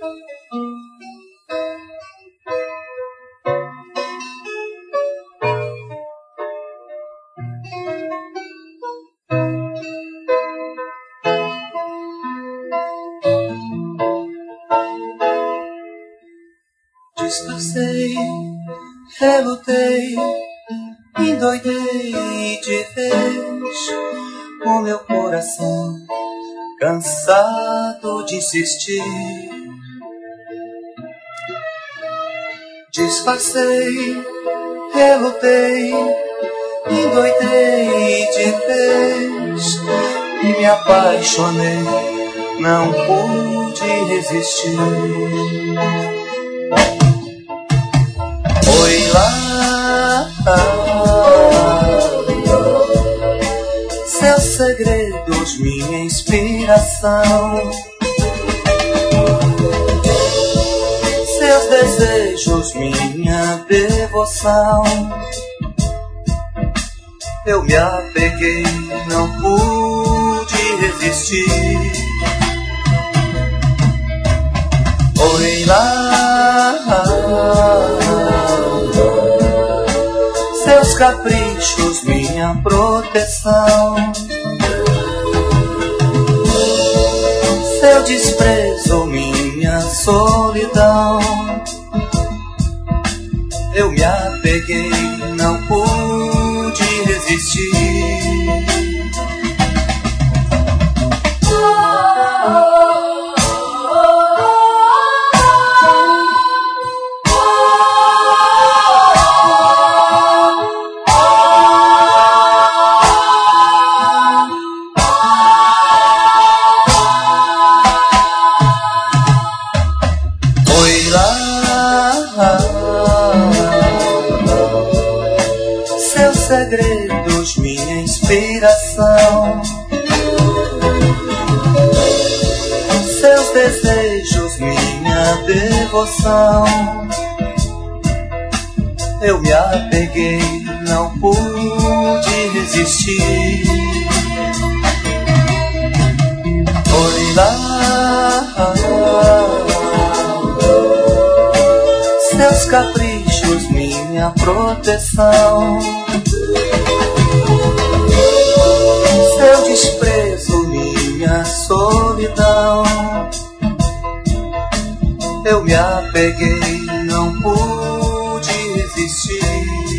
Disfarcei, relutei, endoidei de vez o meu coração, cansado de insistir. Disfarcei, relutei, endoidei de vez e me apaixonei, não pude resistir. Oi lá, seus segredos, minha inspiração, seus desejos, minha devoção. Eu me apeguei, não pude resistir. Oi lá, seus caprichos, minha proteção, seu desprezo, minha solidão. Eu me apeguei, não pude resistir. Seus segredos, minha inspiração, seus desejos, minha devoção. Eu me apeguei, não pude resistir. Oi lá, seus caprichos, minha proteção, seu desprezo, minha solidão. Eu me apeguei, não pude resistir.